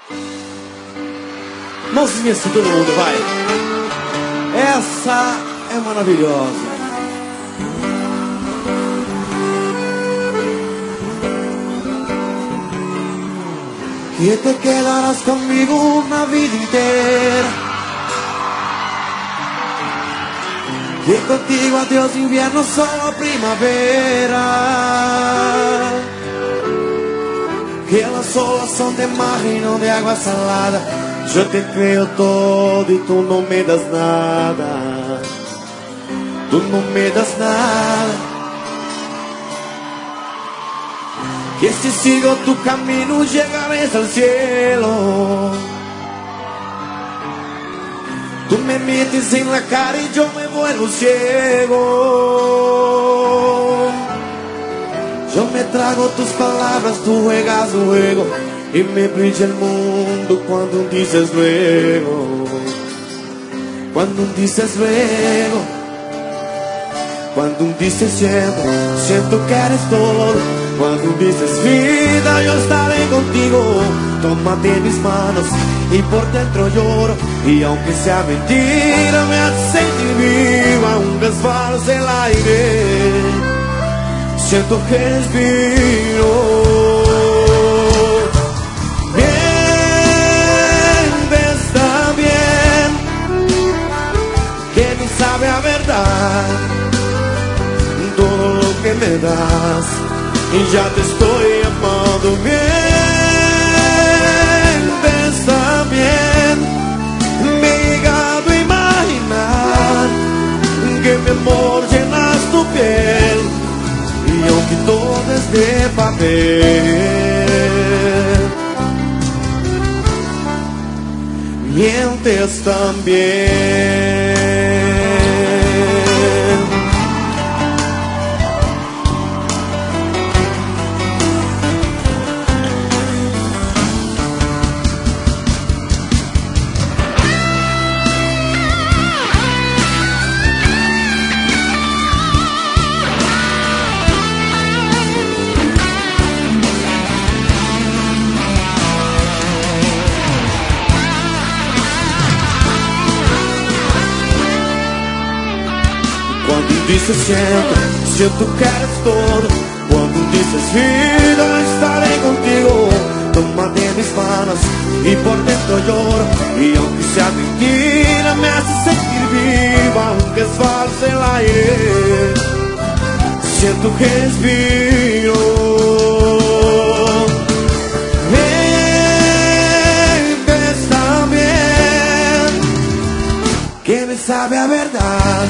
Mãozinhas de todo mundo, vai. Essa é maravilhosa. Que te quedarás conmigo una vida entera. Que contigo adiós invierno, solo primavera. Que las olas son de mar y no de agua salada. Yo te creo todo y tú no me das nada. Tú no me das nada. Que si sigo tu camino llegaré al cielo. Tú me metes en la cara y yo me vuelvo ciego. Yo me trago tus palabras, tú juegas luego y me brilla el mundo cuando dices luego. Cuando dices luego. Cuando dices siento que eres todo. Cuando dices vida, yo estaré contigo. Tómate mis manos y por dentro lloro. Y aunque sea mentira, me hace sentir viva. Aunque esparce el aire, siento que respiro. Bien, está bien, que ni sabe a verdad todo lo que me das. Y ya te estoy amando bien, está bien. Me he llegado a imaginar que mi amor llenas tu piel. Y aunque todo es de papel, mientes también. Quando dices siento que eres todo. Quando dices vida, estaré contigo. Tómate mis manos y por dentro lloro. Y aunque sea mentira, me hace sentir viva. Aunque es falso el aire, siento que respiro. Está bien, que me sabe a verdad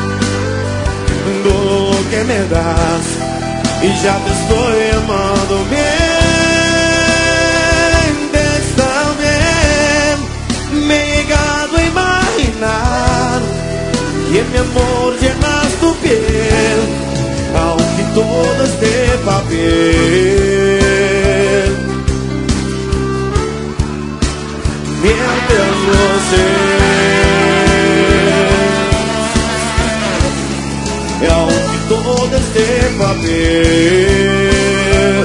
todo lo que me das. Y ya te estoy amando bien, está bien. Me he llegado a imaginar que mi amor llenas tu piel. Aunque todo es de papel, mientras lo sé. Aunque todo es de papel,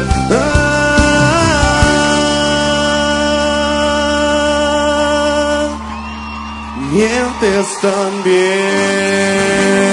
mientes también.